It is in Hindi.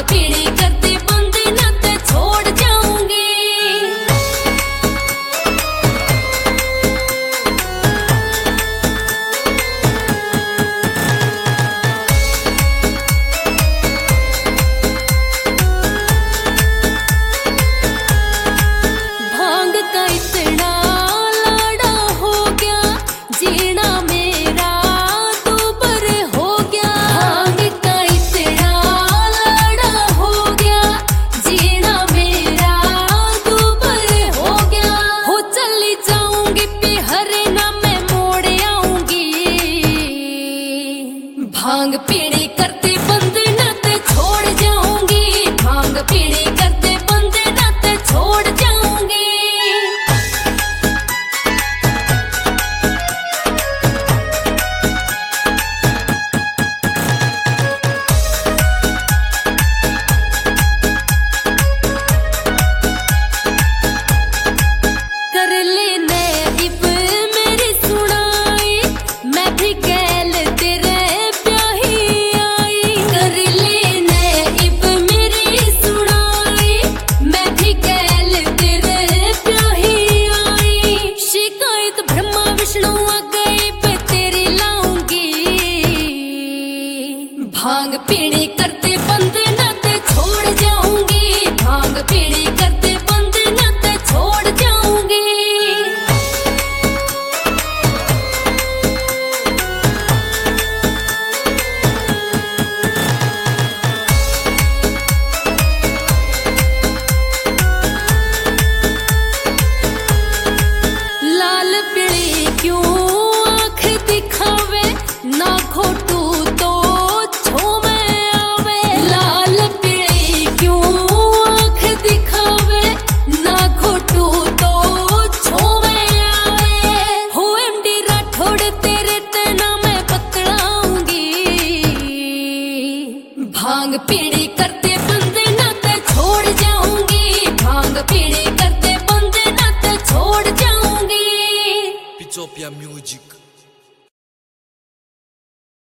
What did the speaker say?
पीड़ी करते बंदे ना ते छोड़ जाऊंगी। भांग का इतना लाड़ा हो गया, जीना मेरा दूबर हो गया। भांग का इतना लाड़ा हो गया, जीना मेरा दूबर हो गया। हो चली जाऊंगी पिहरे ना मैं मोड़ आऊंगी। भांग पीड़ी करते बंदे ना ते छोड़ जाऊंगी। भांग पीड़ी करते बंदे ना ते छोड़ जाऊंगी। कर लेने इब मेरी सुनाई, मैं भी गैल तेरे ब्याही आई। कर लेने इब मेरी सुनाई, मैं भी गैल तेरे ब्याही आई। शिकायत ब्रह्मा विष्णु आ गई पे तेरी लाऊंगी। भांग पीड़ी करते बंदे ना ते छोड़ जाऊंगी। भांग पीड़ी करते बंदे ना ते छोड़ जाऊंगी। लाल पीली क्यों आँख दिखावे, ना खोटू तो झूमे आवे। लाल पीली क्यों आँख दिखावे, ना खोटू तो झूमे आवे। हो एमडी राठौड़ तेरे ते ना मैं पकड़ाऊंगी। भांग पीड़ी